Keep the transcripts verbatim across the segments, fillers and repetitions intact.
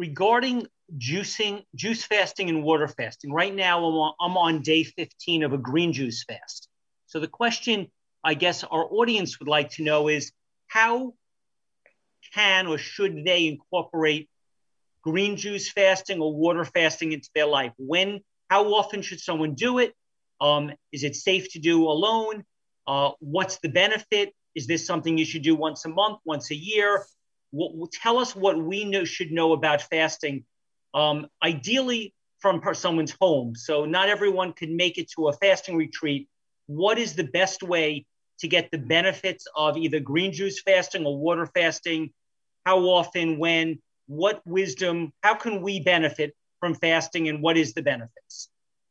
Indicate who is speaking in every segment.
Speaker 1: regarding juicing, juice fasting and water fasting. Right now, I'm on, I'm on day fifteen of a green juice fast. So the question I guess our audience would like to know is how can or should they incorporate green juice fasting or water fasting into their life? When, how often should someone do it? Um, is it safe to do alone? Uh, what's the benefit? Is this something you should do once a month, once a year? What, tell us what we know, should know about fasting, um, ideally from someone's home. So not everyone can make it to a fasting retreat. What is the best way to get the benefits of either green juice fasting or water fasting? How often, when, what wisdom, how can we benefit from fasting, and what is the benefits?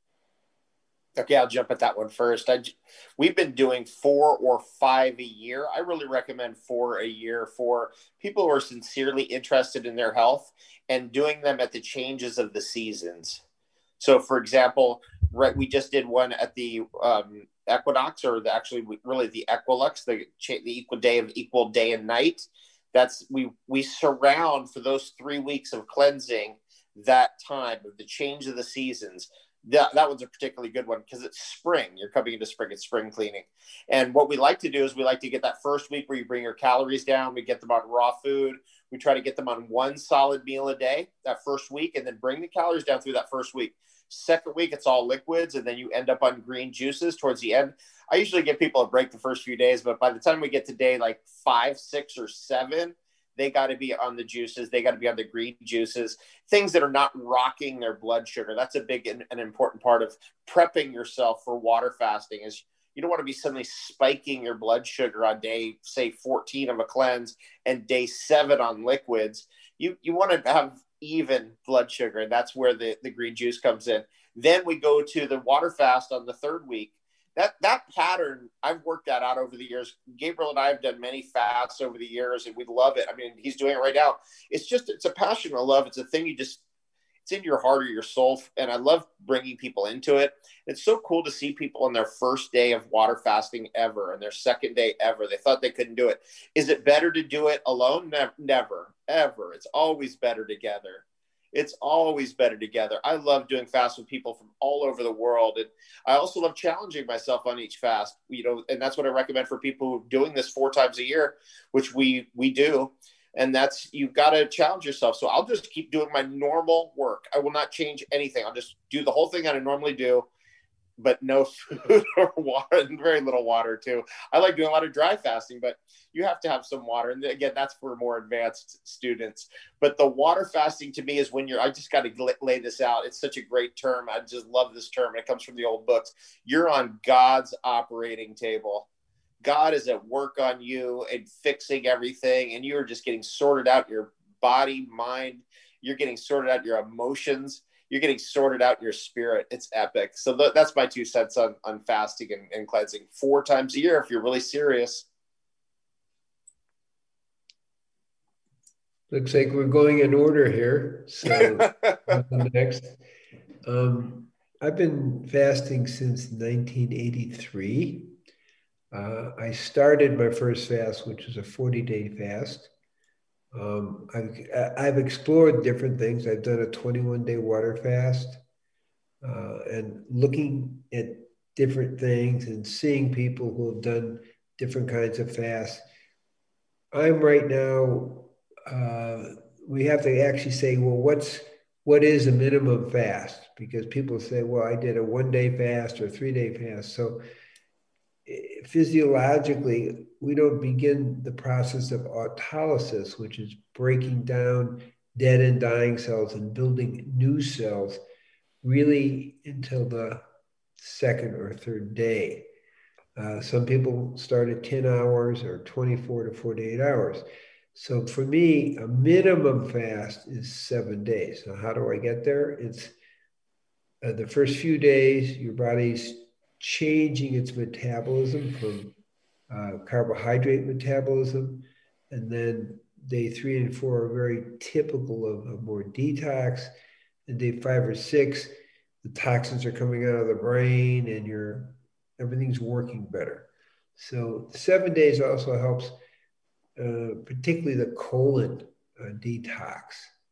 Speaker 2: Okay, I'll jump at that one first. I, we've been doing four or five a year. I really recommend four a year for people who are sincerely interested in their health and doing them at the changes of the seasons. So, for example, right, we just did one at the um, equinox, or the, actually really the equilux, the, the equal day of equal day and night. That's we we surround for those three weeks of cleansing that time of the change of the seasons. That, that one's a particularly good one because it's spring. You're coming into spring. It's spring cleaning. And what we like to do is we like to get that first week where you bring your calories down. We get them on raw food. We try to get them on one solid meal a day that first week, and then bring the calories down through that first week. Second week, it's all liquids, and then you end up on green juices towards the end. I usually give people a break the first few days, but by the time we get to day like five, six, or seven, they got to be on the juices. They got to be on the green juices, things that are not rocking their blood sugar. That's a big and an important part of prepping yourself for water fasting. Is you don't want to be suddenly spiking your blood sugar on day, say, fourteen of a cleanse and day seven on liquids. You you want to have even blood sugar, and that's where the, the green juice comes in. Then we go to the water fast on the third week. That that pattern, I've worked that out over the years. Gabriel and I have done many fasts over the years, and we love it. I mean, he's doing it right now. It's just, it's a passion of love. It's a thing you just, it's in your heart or your soul. And I love bringing people into it. It's so cool to see people on their first day of water fasting ever, and their second day ever. They thought they couldn't do it. Is it better to do it alone? Never, never, ever. It's always better together. It's always better together. I love doing fasts with people from all over the world. And I also love challenging myself on each fast, you know, and that's what I recommend for people who are doing this four times a year, which we, we do. And that's, you've got to challenge yourself. So I'll just keep doing my normal work. I will not change anything. I'll just do the whole thing that I normally do, but no food or water, and very little water too. I like doing a lot of dry fasting, but you have to have some water. And again, that's for more advanced students. But the water fasting to me is when you're, I just got to lay this out. It's such a great term. I just love this term. It comes from the old books. You're on God's operating table. God is at work on you and fixing everything. And you're just getting sorted out your body, mind. You're getting sorted out your emotions. You're getting sorted out your spirit. It's epic. So th- that's my two cents on, on fasting and, and cleansing four times a year if you're really serious.
Speaker 3: Looks like we're going in order here. So next, um, I've been fasting since nineteen eighty-three. Uh, I started my first fast, which was a forty-day fast. Um, I've, I've explored different things. I've done a twenty-one day water fast, uh, and looking at different things and seeing people who have done different kinds of fasts. I'm right now, uh, we have to actually say, well, what's, what is a minimum fast? Because people say, well, I did a one day fast or three day fast. So physiologically, we don't begin the process of autolysis, which is breaking down dead and dying cells and building new cells, really until the second or third day. Uh, some people start at ten hours or twenty-four to forty-eight hours. So for me, a minimum fast is seven days. Now, how do I get there? It's uh, the first few days, your body's changing its metabolism from uh, carbohydrate metabolism. And then day three and four are very typical of, of more detox. And day five or six, the toxins are coming out of the brain and your everything's working better. So seven days also helps, uh, particularly the colon uh, detox.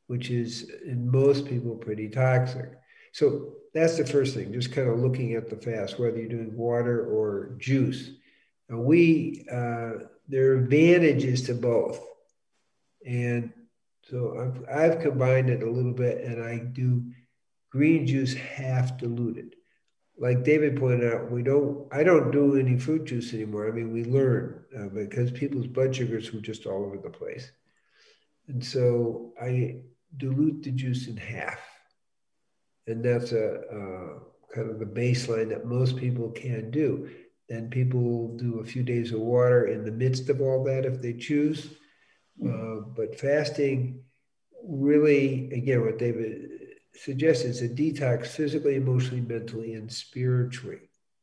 Speaker 3: which is in most people pretty toxic. So that's the first thing, just kind of looking at the fast, whether you're doing water or juice. And we, uh, there are advantages to both. And so I've, I've combined it a little bit, and I do green juice half diluted. Like David pointed out, we don't, I don't do any fruit juice anymore. I mean, we learn uh, because people's blood sugars were just all over the place. And so I dilute the juice in half. And that's a, a kind of the baseline that most people can do. Then people do a few days of water in the midst of all that if they choose. Uh, but fasting really, again, what David suggests is a detox physically, emotionally, mentally, and spiritually.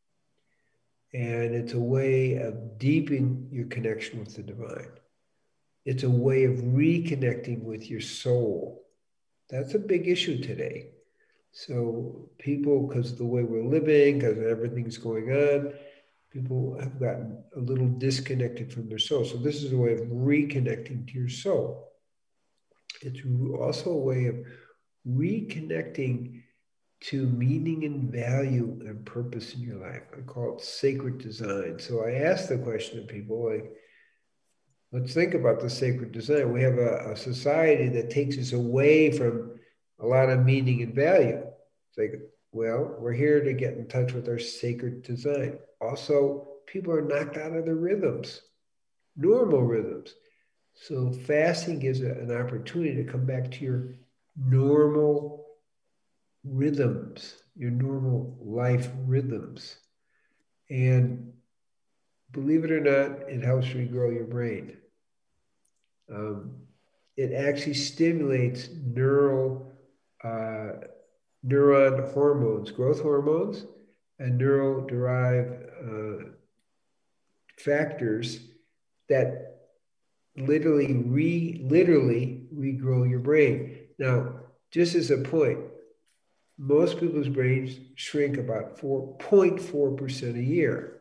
Speaker 3: And it's a way of deepening your connection with the divine. It's a way of reconnecting with your soul. That's a big issue today. So people, because of the way we're living, because everything's going on, people have gotten a little disconnected from their soul. So this is a way of reconnecting to your soul. It's also a way of reconnecting to meaning and value and purpose in your life. I call it sacred design. So I ask the question to people like, let's think about the sacred design. We have a, a society that takes us away from a lot of meaning and value. It's like, well, we're here to get in touch with our sacred design. Also, people are knocked out of their rhythms, normal rhythms. So fasting gives a, an opportunity to come back to your normal rhythms, your normal life rhythms. And believe it or not, it helps regrow your brain. Um, it actually stimulates neural uh, neuron hormones, growth hormones, and neural-derived uh, factors that literally re literally regrow your brain. Now, just as a point, most people's brains shrink about four point four percent a year.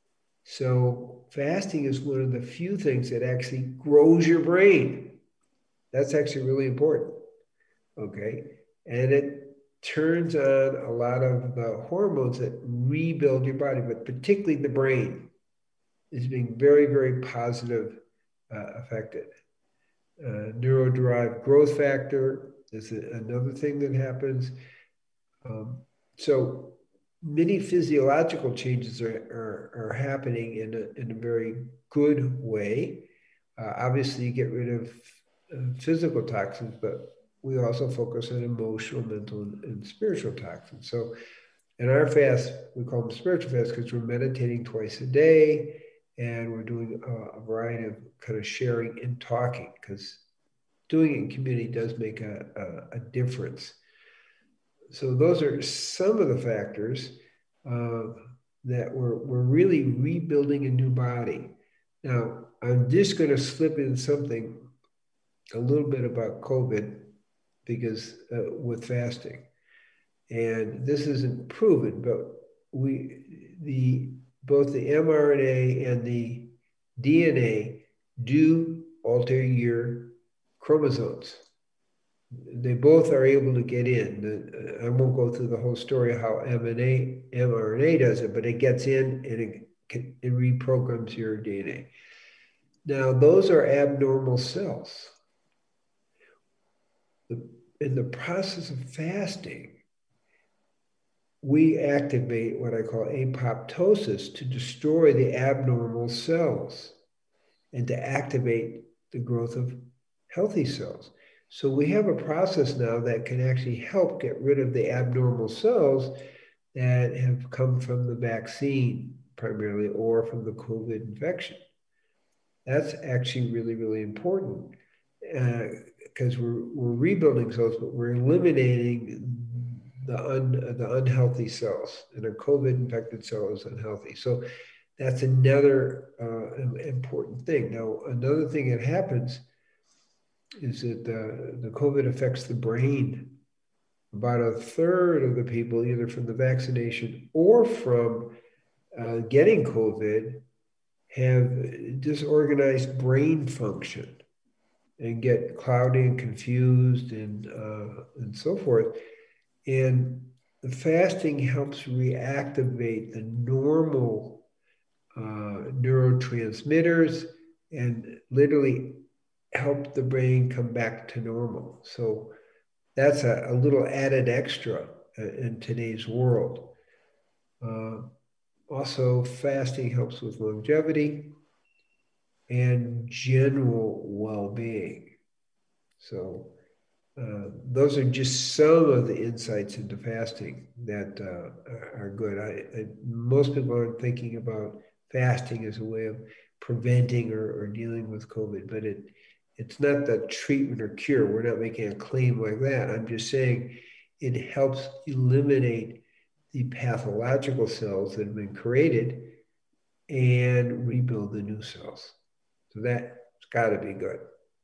Speaker 3: So fasting is one of the few things that actually grows your brain. That's actually really important, okay? And it turns on a lot of the hormones that rebuild your body, but particularly the brain is being very, very positive uh, affected. Uh, neuro-derived growth factor is a, another thing that happens. Um, so many physiological changes are, are, are happening in a, in a very good way. Uh, obviously, you get rid of uh, physical toxins, but we also focus on emotional, mental, and, and spiritual toxins. So in our fast, we call them spiritual fast because we're meditating twice a day, and we're doing a, a variety of kind of sharing and talking, because doing it in community does make a, a, a difference. So those are some of the factors uh, that we're, we're really rebuilding a new body. Now, I'm just going to slip in something a little bit about COVID, because uh, with fasting, and this isn't proven, but we the both the mRNA and the D N A do alter your chromosomes. They both are able to get in. I won't go through the whole story of how mRNA does it, but it gets in and it, can, it reprograms your D N A. Now, those are abnormal cells. In the process of fasting, we activate what I call apoptosis to destroy the abnormal cells and to activate the growth of healthy cells. So we have a process now that can actually help get rid of the abnormal cells that have come from the vaccine primarily, or from the COVID infection. That's actually really, really important because uh, we're, we're rebuilding cells, but we're eliminating the, un, the unhealthy cells, and a COVID-infected cell is unhealthy. So that's another uh, important thing. Now, another thing that happens is that the, the COVID affects the brain. About a third of the people, either from the vaccination or from uh, getting COVID, have disorganized brain function. and get cloudy and confused and uh, and so forth. And the fasting helps reactivate the normal uh, neurotransmitters and literally help the brain come back to normal. So that's a, a little added extra in today's world. Uh, also, fasting helps with longevity and general well-being. So uh, those are just some of the insights into fasting that uh, are good. I, I, most people aren't thinking about fasting as a way of preventing or, or dealing with COVID, but it it's not the treatment or cure. We're not making a claim like that. I'm just saying it helps eliminate the pathological cells that have been created and rebuild the new cells. So that's got to be good.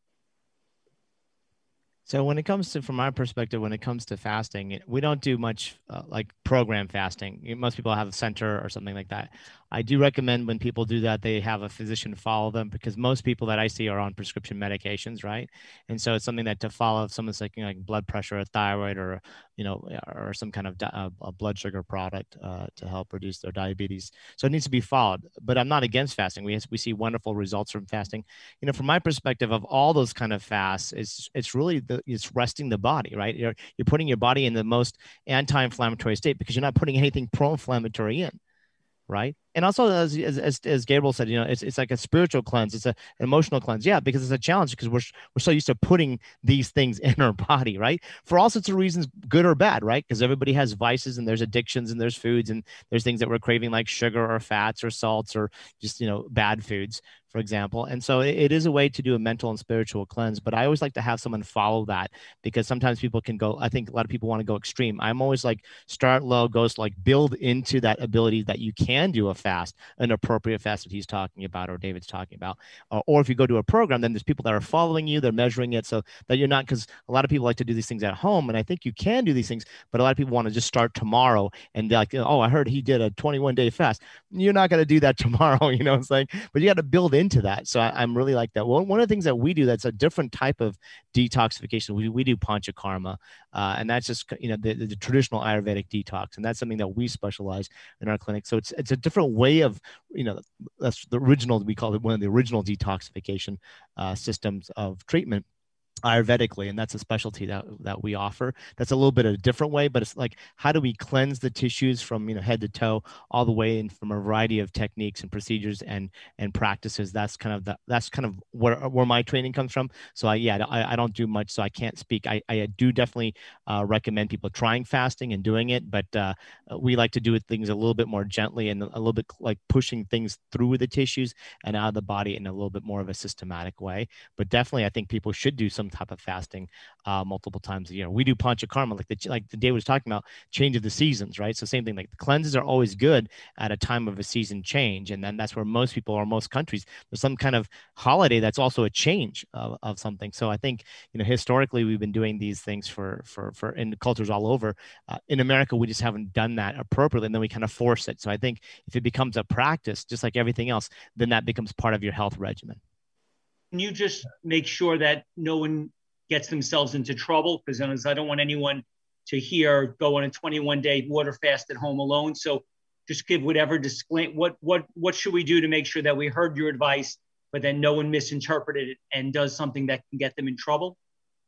Speaker 4: So when it comes to, from my perspective, when it comes to fasting, we don't do much uh, like program fasting. Most people have a center or something like that. I do recommend when people do that, they have a physician follow them, because most people that I see are on prescription medications, right? And so it's something that to follow if someone's taking like blood pressure or thyroid or, you know, or some kind of di- uh, a blood sugar product uh, to help reduce their diabetes. So it needs to be followed. But I'm not against fasting. We we see wonderful results from fasting. You know, from my perspective of all those kind of fasts, it's it's really the, it's resting the body, right? You're you're putting your body in the most anti-inflammatory state because you're not putting anything pro-inflammatory in. Right. And also, as, as, as Gabriel said, you know, it's, it's like a spiritual cleanse. It's a, an emotional cleanse. Yeah, because it's a challenge because we're, we're so used to putting these things in our body, right? For all sorts of reasons, good or bad, right? Because everybody has vices and there's addictions and there's foods and there's things that we're craving like sugar or fats or salts or just, you know, bad foods, for example. And so it, it is a way to do a mental and spiritual cleanse. But I always like to have someone follow that because sometimes people can go, I think a lot of people want to go extreme. I'm always like start low, goes like build into that ability that you can do a fast, an appropriate fast that he's talking about or David's talking about. Uh, or if you go to a program, then there's people that are following you, they're measuring it so that you're not, because a lot of people like to do these things at home. And I think you can do these things, but a lot of people want to just start tomorrow and they're like, oh, I heard he did a twenty-one day fast. You're not going to do that tomorrow, you know what I'm saying? But you got to build into that. So I, I'm really like that. Well, one of the things that we do that's a different type of detoxification, we, we do panchakarma. Uh, and that's just, you know, the, the, the traditional Ayurvedic detox. And that's something that we specialize in our clinic. So it's it's a different way of, you know, that's the original, we call it one of the original detoxification uh, systems of treatment Ayurvedically, and that's a specialty that that we offer. That's a little bit of a different way, but it's like, how do we cleanse the tissues from, you know, head to toe, all the way in from a variety of techniques and procedures and and practices. That's kind of the, that's kind of where where my training comes from. So I yeah, I, I don't do much, so I can't speak. I I do definitely uh, recommend people trying fasting and doing it, but uh, we like to do things a little bit more gently and a little bit like pushing things through the tissues and out of the body in a little bit more of a systematic way. But definitely, I think people should do some type of fasting uh, multiple times a year. We do panchakarma, like the like the day was talking about, change of the seasons, right? So same thing, like the cleanses are always good at a time of a season change, and then that's where most people or most countries, there's some kind of holiday that's also a change of, of something. So I think, you know, historically we've been doing these things for for for in cultures all over. Uh, in America, we just haven't done that appropriately, and then we kind of force it. So I think if it becomes a practice, just like everything else, then that becomes part of your health regimen.
Speaker 1: Can you just make sure that no one gets themselves into trouble? Because I don't want anyone to hear go on a twenty-one day water fast at home alone. So just give whatever disclaim. What what what should we do to make sure that we heard your advice, but then no one misinterpreted it and does something that can get them in trouble?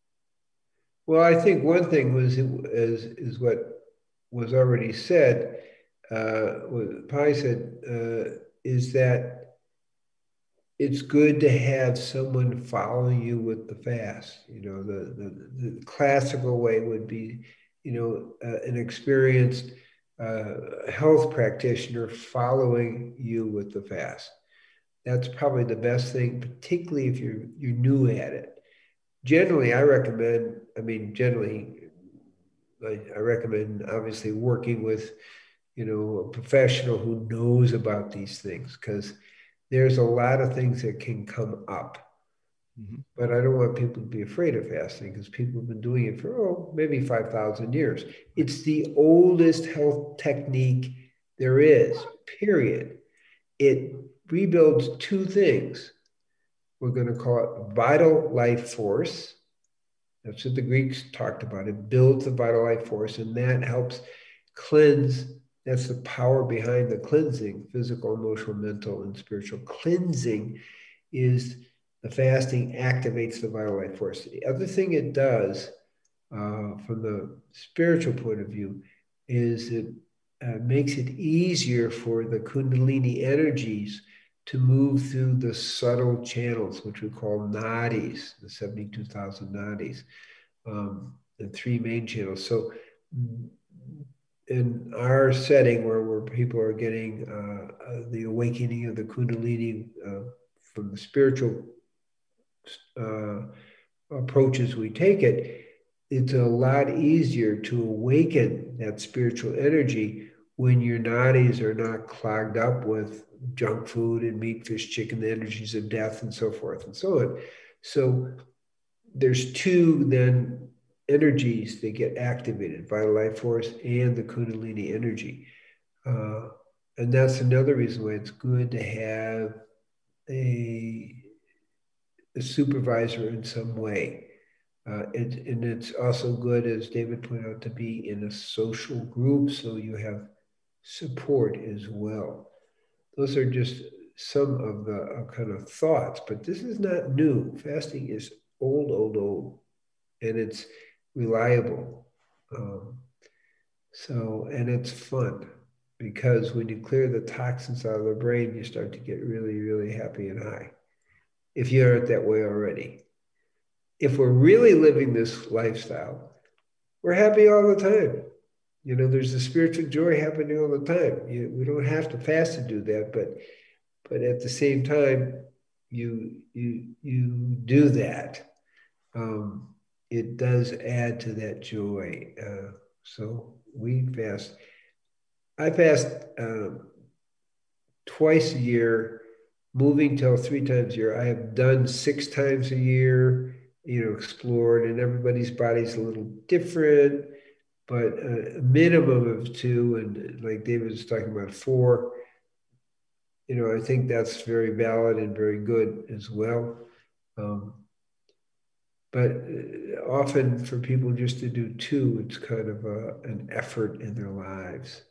Speaker 3: Well, I think one thing was is is what was already said. Uh, what Pi said uh, is that it's good to have someone following you with the fast. You know, the, the, the classical way would be, you know, uh, an experienced uh, health practitioner following you with the fast. That's probably the best thing, particularly if you're you're new at it. Generally, I recommend, I mean, generally, I, I recommend obviously working with, you know, a professional who knows about these things, because there's a lot of things that can come up. Mm-hmm. But I don't want people to be afraid of fasting, because people have been doing it for, oh, maybe five thousand years. It's the oldest health technique there is, period. It rebuilds two things: we're going to call it vital life force. That's what the Greeks talked about. It builds the vital life force, and that helps cleanse. That's the power behind the cleansing, physical, emotional, mental, and spiritual. Cleansing is the fasting activates the vital life force. The other thing it does, uh, from the spiritual point of view, is it uh, makes it easier for the Kundalini energies to move through the subtle channels, which we call nadis, the seventy-two thousand nadis, um, the three main channels. So in our setting where, where people are getting uh, uh, the awakening of the Kundalini uh, from the spiritual uh, approaches we take it, it's a lot easier to awaken that spiritual energy when your nadis are not clogged up with junk food and meat, fish, chicken, the energies of death, and so forth and so on. So there's two then energies that get activated, vital life force and the Kundalini energy. Uh, and that's another reason why it's good to have a, a supervisor in some way. Uh, it, and it's also good, as David pointed out, to be in a social group so you have support as well. Those are just some of the uh, kind of thoughts, but this is not new. Fasting is old, old, old, and it's reliable. Um, so, and it's fun, because when you clear the toxins out of the brain, you start to get really, really happy and high, if you aren't that way already. If we're really living this lifestyle, we're happy all the time. You know, there's a spiritual joy happening all the time. You, we don't have to fast to do that, but but at the same time, you you you do that. Um, it does add to that joy. Uh, so we fast. I fast uh, twice a year, moving till three times a year. I have done six times a year, you know, explored, and everybody's body's a little different, but a minimum of two, and like David was talking about, four. You know, I think that's very valid and very good as well. Um, but often for people just to do two, it's kind of a, an effort in their lives.